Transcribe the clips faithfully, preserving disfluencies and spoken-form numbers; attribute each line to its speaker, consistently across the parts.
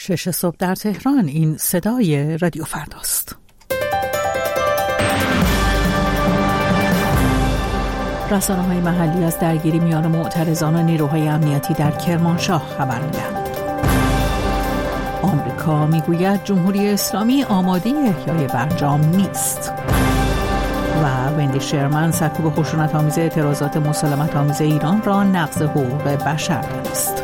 Speaker 1: شش صبح در تهران. این صدای رادیو فرداست. رسانه‌های محلی از درگیری میان معترضان و نیروهای امنیتی در کرمانشاه خبر می‌دهند. آمریکا میگوید جمهوری اسلامی آماده احیای برجام نیست. و وندی شرمن سرکوب خشونت‌آمیز اعتراضات مسالمت‌آمیز ایران را نقض حقوق بشر دانست.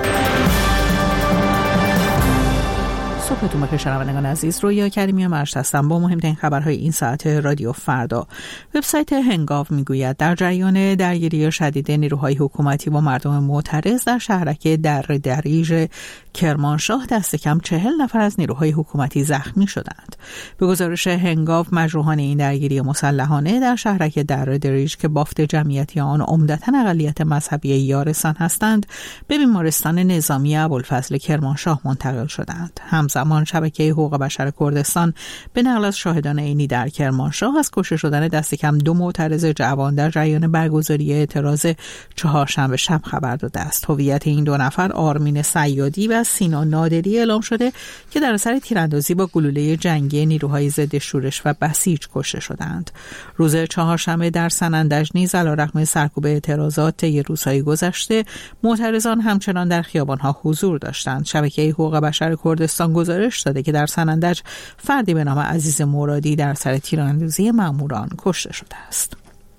Speaker 1: صبحتون بخیر شنوندگان عزیز، رویا کریمی مرشد هستم با مهمترین خبرهای این ساعت رادیو فردا. وبسایت هنگاو میگوید در جریان درگیری شدید نیروهای حکومتی با مردم معترض در شهرک در دریج کرمانشاه دست کم چهل نفر از نیروهای حکومتی زخمی شدند. به گزارش هنگاو مجروحان این درگیری مسلحانه در شهرک در دریج که بافت جمعیتی آن عمدتاً اقلیت مذهبی یارسان هستند به بیمارستان نظامی ابوالفضل کرمانشاه منتقل شدند. همزمان شبکه حقوق بشر کردستان به نقل از شاهدان عینی در کرمانشاه از کشته شدن دست کم دو معترض جوان در جریان برگزاری اعتراض چهارشنبه شب خبر داده است. هویت این دو نفر آرمین صیادی و سینا نادری اعلام شده که در اثر تیراندازی با گلوله جنگی نیروهای ضد شورش و بسیج کشته شدند. روز چهارشنبه در سنندج نیز علیرغم سرکوب اعتراضات طی روزهای گذشته معترضان همچنان در خیابان‌ها حضور داشتند. شبکه حقوق بشر کردستان گزارش داده که در سنندج فردی به نام عزیز مرادی در اثر تیراندازی ماموران کشته شده است.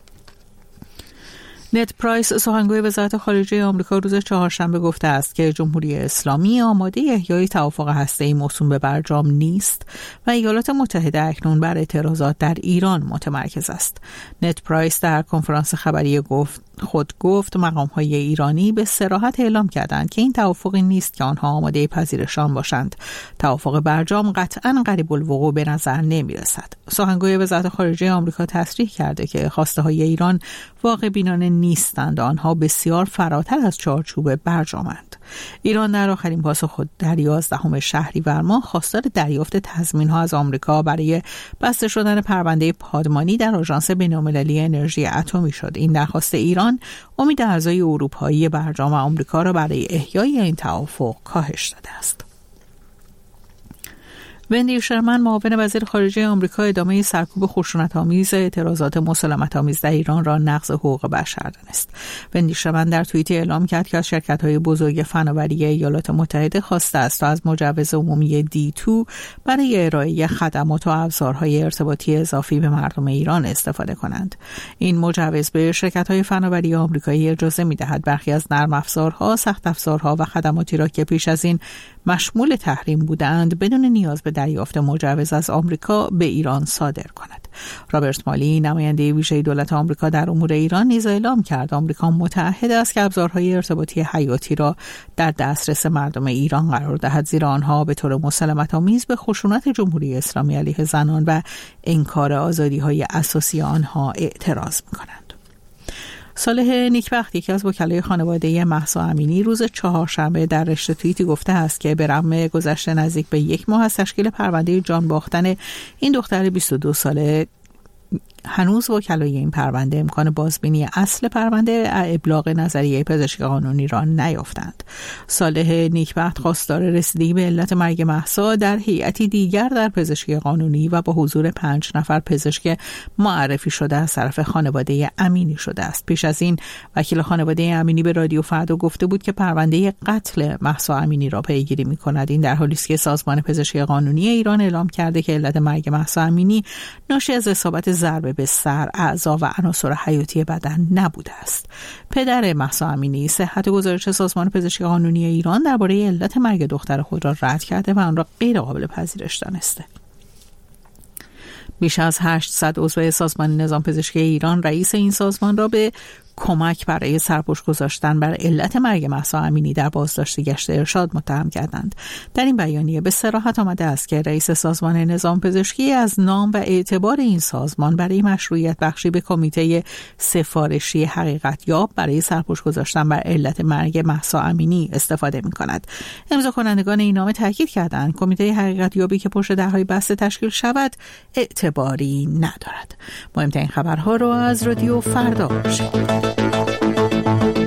Speaker 1: نت پرایس سخنگوی وزارت خارجه آمریکا روز چهارشنبه گفته است که جمهوری اسلامی آماده احیای توافق هسته‌ای موسوم به برجام نیست و ایالات متحده اکنون بر اعتراضات در ایران متمرکز است. نت پرایس در کنفرانس خبری گفت خود گفت مقام‌های ایرانی به صراحت اعلام کردند که این توافقی نیست که آنها آماده پذیرش آن باشند. توافق برجام قطعاً قریب الوقوع به نظر نمی‌رسد. سخنگوی وزارت خارجه آمریکا تصریح کرده که خواسته‌های ایران واقع بینانه نیستند، آنها بسیار فراتر از چارچوب برجامند. ایران در آخرین پاسخ خود در یازدهم شهریور ماه خواستار دریافت تضمین‌ها از آمریکا برای بسته شدن پرونده پادمانی در آژانس بین‌المللی انرژی اتمی شد. این درخواست ایران امید اعضای اروپایی برجام و آمریکا را برای احیای این توافق کاهش داده است. وندی شرمن معاون وزیر خارجه آمریکا ادامه سرکوب خشونت‌آمیز اعتراضات مسالمت‌آمیز در ایران را نقض حقوق بشر دانست. وندی شرمن در توییت اعلام کرد که از شرکت‌های بزرگ فناوری ایالات متحده خواسته است تا از مجوز عمومی دی دو برای ارائه خدمات و ابزارهای ارتباطی اضافی به مردم ایران استفاده کنند. این مجوز به شرکت‌های فناوری آمریکایی اجازه می‌دهد برخی از نرم افزارها، سخت افزارها و خدماتی را که پیش از این مشمول تحریم بودند بدون نیاز به دریافت مجوز از آمریکا به ایران صادر کند. رابرت مالی نماینده ویژه دولت آمریکا در امور ایران نیز اعلام کرد آمریکا متعهد است که ابزارهای ارتباطی حیاتی را در دسترس مردم ایران قرار دهد، زیرا آنها به طور مسالمت‌آمیز به خشونت جمهوری اسلامی علیه زنان و انکار آزادی‌های اساسی آنها اعتراض می‌کنند. صالح نیکبخت یکی از وکلای خانواده مهسا امینی روز چهارشنبه در رشته توییتی گفته است که به رغم گذشته نزدیک به یک ماه از تشکیل پرونده جان باختن این دختر بیست و دو ساله هنوز وکلای این پرونده امکان بازبینی اصل پرونده ابلاغ نظریه پزشکی قانونی را نیافتند. صالح نیکبخت خواستار رسیدگی به علت مرگ مهسا در هیئتی دیگر در پزشکی قانونی و با حضور پنج نفر پزشک معرفی شده از طرف خانواده امینی شده است. پیش از این وکیل خانواده امینی به رادیو فردا گفته بود که پرونده قتل مهسا امینی را پیگیری می‌کند. این در حالی است که سازمان پزشکی قانونی ایران اعلام کرده که علت مرگ مهسا امینی ناشی از اصابت ضربه به سر، اعضا و عناصر حیاتی بدن نبوده است. پدر مهسا امینی صحت گزارش سازمان پزشکی قانونی ایران درباره علت مرگ دختر خود را رد کرده و آن را غیر قابل پذیرش دانسته. بیش از هشتصد عضو سازمان نظام پزشکی ایران رئیس این سازمان را به کمک برای سرپوش گذاشتن بر علت مرگ مهسا امینی در بازداشت گشت ارشاد متهم کردند. در این بیانیه به صراحت آمده است که رئیس سازمان نظام پزشکی از نام و اعتبار این سازمان برای مشروعیت بخشی به کمیته سفارشی حقیقت یاب برای سرپوش گذاشتن بر علت مرگ مهسا امینی استفاده می کند. امضا کنندگان این نامه تاکید کردند کمیته حقیقت یابی که پشت درهای بسته تشکیل شود اعتباری ندارد. مهمترین خبرها را از رادیو فردا شنیدید.